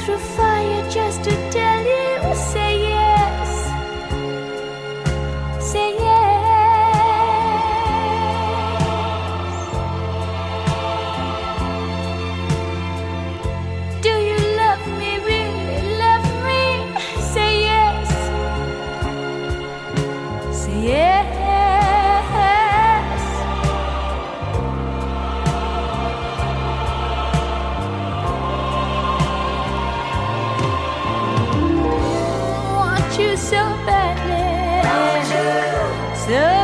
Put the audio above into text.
through fire just to tell you, say yes, say yes. Do you love me, really love me? Say yes, say yes. Want you so badly, so